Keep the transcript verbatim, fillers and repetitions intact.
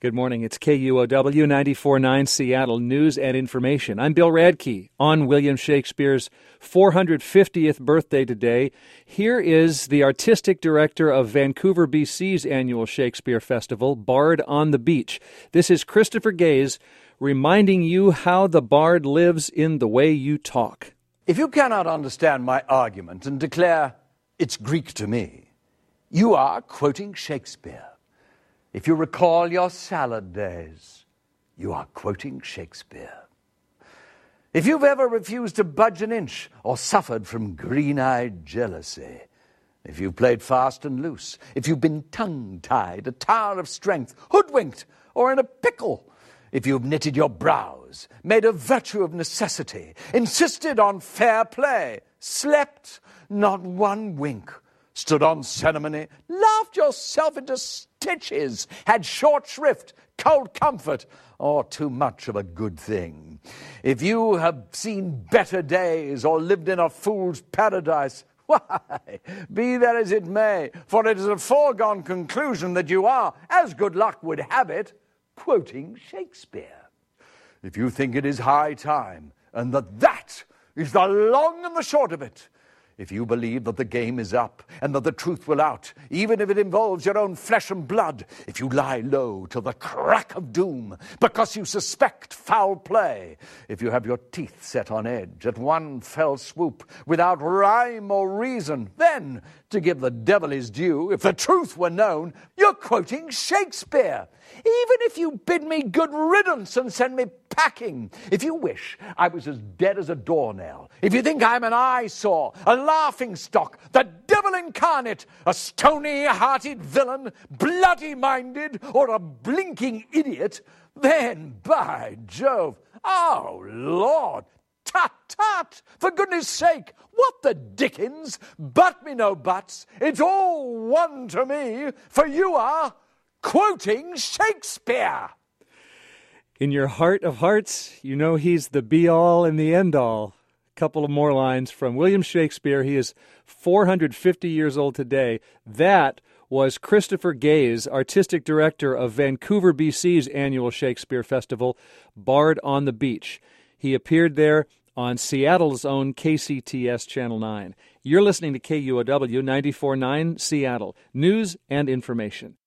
Good morning. It's K U O W ninety-four point nine Seattle News and Information. I'm Bill Radke on William Shakespeare's four hundred fiftieth birthday today. Here is the artistic director of Vancouver, B C's annual Shakespeare Festival, Bard on the Beach. This is Christopher Gaze reminding you how the bard lives in the way you talk. If you cannot understand my argument and declare it's Greek to me, you are quoting Shakespeare. If you recall your salad days, you are quoting Shakespeare. If you've ever refused to budge an inch or suffered from green-eyed jealousy, if you've played fast and loose, if you've been tongue-tied, a tower of strength, hoodwinked, or in a pickle, if you've knitted your brows, made a virtue of necessity, insisted on fair play, slept not one wink, stood on ceremony, laughed yourself into stitches, had short shrift, cold comfort, or too much of a good thing. If you have seen better days or lived in a fool's paradise, why, be that as it may, for it is a foregone conclusion that you are, as good luck would have it, quoting Shakespeare. If you think it is high time, and that that is the long and the short of it, if you believe that the game is up and that the truth will out, even if it involves your own flesh and blood, if you lie low till the crack of doom because you suspect foul play, if you have your teeth set on edge at one fell swoop without rhyme or reason, then, to give the devil his due, if the truth were known, you're quoting Shakespeare. Even if you bid me good riddance and send me packing, if you wish I was as dead as a doornail, if you think I'm an eyesore, a laughingstock, the devil incarnate, a stony-hearted villain, bloody-minded, or a blinking idiot, then, by Jove, oh, Lord, tut, tut, for goodness sake, what the dickens? But me no buts, it's all one to me, for you are quoting Shakespeare. In your heart of hearts, you know he's the be-all and the end-all. A couple of more lines from William Shakespeare. He is four hundred fifty years old today. That was Christopher Gaze, artistic director of Vancouver, B C's annual Shakespeare Festival, Bard on the Beach. He appeared there on Seattle's own K C T S Channel nine. You're listening to K U O W ninety-four point nine Seattle, News and Information.